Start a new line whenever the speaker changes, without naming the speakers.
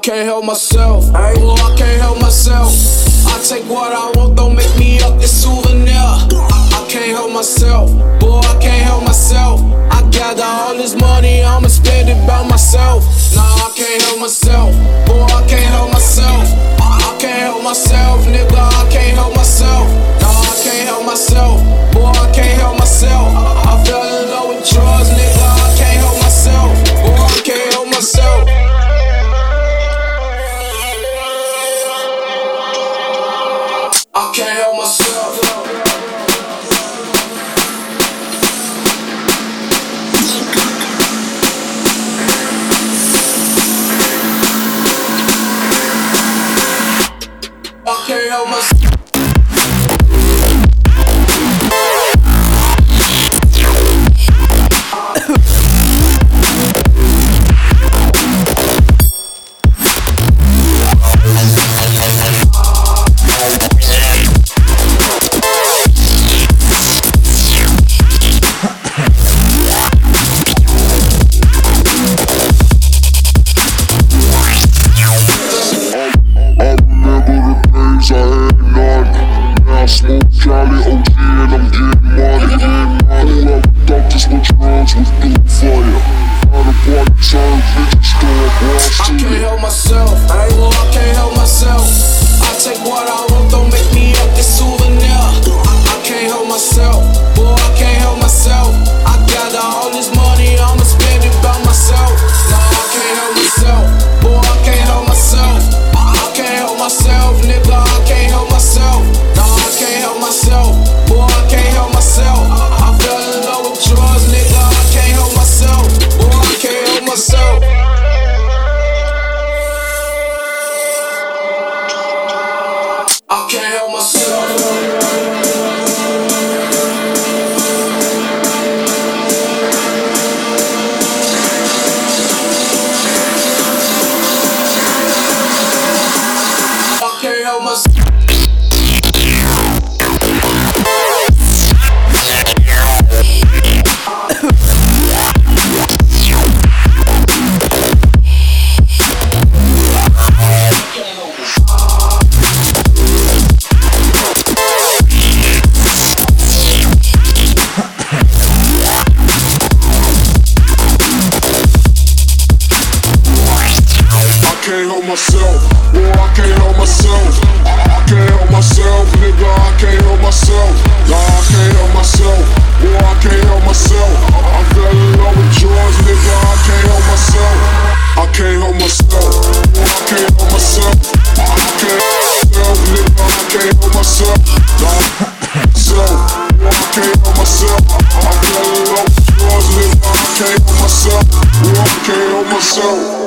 can't help myself. Oh, I can't help myself. I take what I want, don't make me up this souvenir. I can't help myself. Boy, I can't help myself. I gather all this money, I'ma spend it by myself. Nah, I can't help myself. Boy, I can't help myself. I can't help myself, nigga. I can't help myself. Nah, I can't help myself. Boy, I can't help myself. I fell in love with drugs, nigga. I can't help myself. Boy, I can't help myself. I can't help myself. I can't help myself.
Myself.